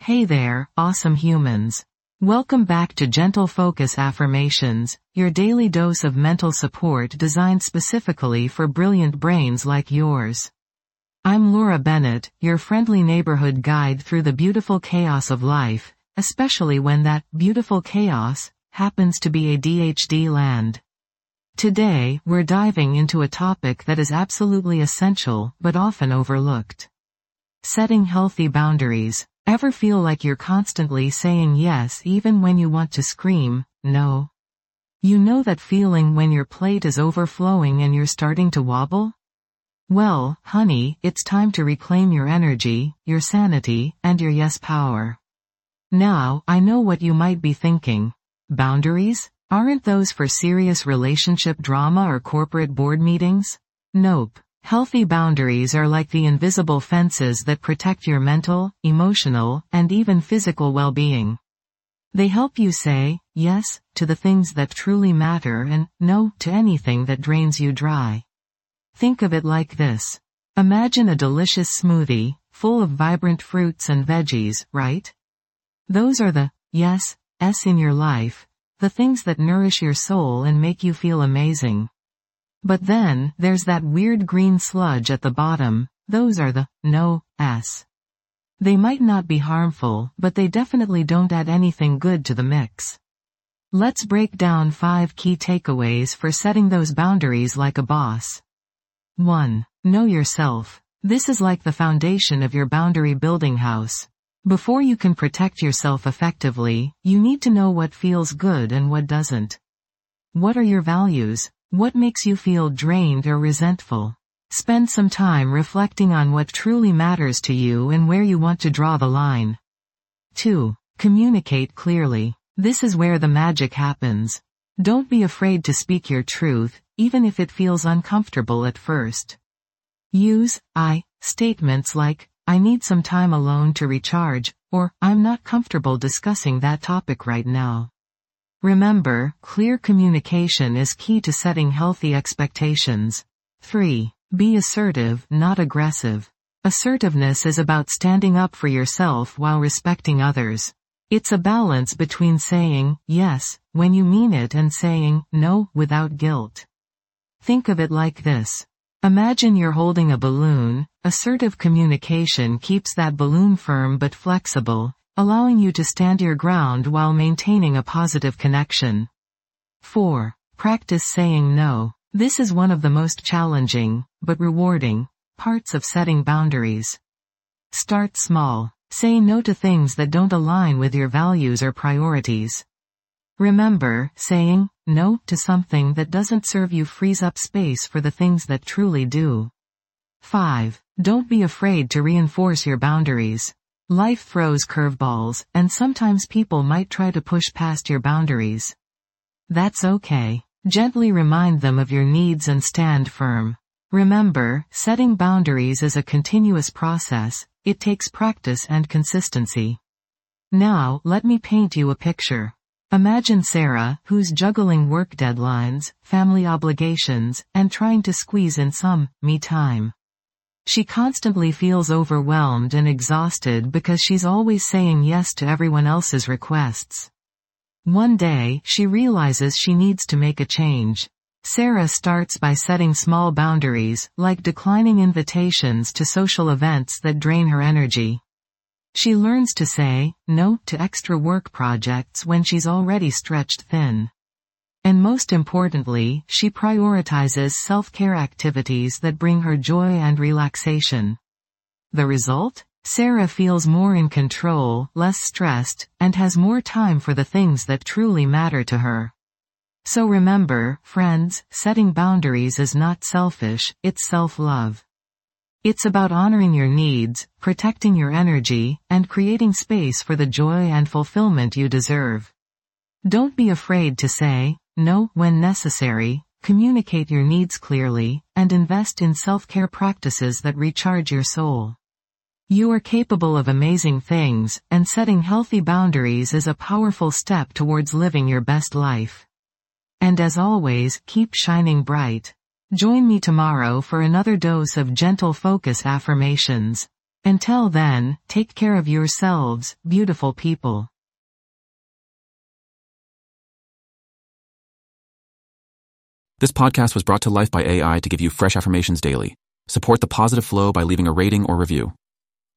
Hey there, awesome humans. Welcome back to Gentle Focus Affirmations, your daily dose of mental support designed specifically for brilliant brains like yours. I'm Laura Bennett, your friendly neighborhood guide through the beautiful chaos of life, especially when that beautiful chaos happens to be ADHD land. Today, we're diving into a topic that is absolutely essential but often overlooked. Setting healthy boundaries. Ever feel like you're constantly saying yes even when you want to scream, no? You know that feeling when your plate is overflowing and you're starting to wobble? Well, honey, it's time to reclaim your energy, your sanity, and your yes power. Now, I know what you might be thinking. Boundaries? Aren't those for serious relationship drama or corporate board meetings? Nope. Healthy boundaries are like the invisible fences that protect your mental, emotional, and even physical well-being. They help you say yes to the things that truly matter and no to anything that drains you dry. Think of it like this. Imagine a delicious smoothie, full of vibrant fruits and veggies, right? Those are the yes in your life, the things that nourish your soul and make you feel amazing. But then, there's that weird green sludge at the bottom, those are the no-s. They might not be harmful, but they definitely don't add anything good to the mix. Let's break down 5 key takeaways for setting those boundaries like a boss. 1. Know yourself. This is like the foundation of your boundary building house. Before you can protect yourself effectively, you need to know what feels good and what doesn't. What are your values? What makes you feel drained or resentful? Spend some time reflecting on what truly matters to you and where you want to draw the line. 2. Communicate clearly. This is where the magic happens. Don't be afraid to speak your truth, even if it feels uncomfortable at first. Use I statements like, I need some time alone to recharge, or I'm not comfortable discussing that topic right now. Remember, clear communication is key to setting healthy expectations. 3. Be assertive, not aggressive. Assertiveness is about standing up for yourself while respecting others. It's a balance between saying yes when you mean it and saying no without guilt. Think of it like this. Imagine you're holding a balloon. Assertive communication keeps that balloon firm but flexible, allowing you to stand your ground while maintaining a positive connection. 4. Practice saying no. This is one of the most challenging, but rewarding, parts of setting boundaries. Start small. Say no to things that don't align with your values or priorities. Remember, saying no to something that doesn't serve you frees up space for the things that truly do. 5. Don't be afraid to reinforce your boundaries. Life throws curveballs, and sometimes people might try to push past your boundaries. That's okay. Gently remind them of your needs and stand firm. Remember, setting boundaries is a continuous process. It takes practice and consistency. Now, let me paint you a picture. Imagine Sarah, who's juggling work deadlines, family obligations, and trying to squeeze in some me time. She constantly feels overwhelmed and exhausted because she's always saying yes to everyone else's requests. One day, she realizes she needs to make a change. Sarah starts by setting small boundaries, like declining invitations to social events that drain her energy. She learns to say no to extra work projects when she's already stretched thin. And most importantly, she prioritizes self-care activities that bring her joy and relaxation. The result? Sarah feels more in control, less stressed, and has more time for the things that truly matter to her. So remember, friends, setting boundaries is not selfish, it's self-love. It's about honoring your needs, protecting your energy, and creating space for the joy and fulfillment you deserve. Don't be afraid to say no when necessary, communicate your needs clearly, and invest in self-care practices that recharge your soul. You are capable of amazing things, and setting healthy boundaries is a powerful step towards living your best life. And as always, keep shining bright. Join me tomorrow for another dose of gentle focus affirmations. Until then, take care of yourselves, beautiful people. This podcast was brought to life by AI to give you fresh affirmations daily. Support the positive flow by leaving a rating or review.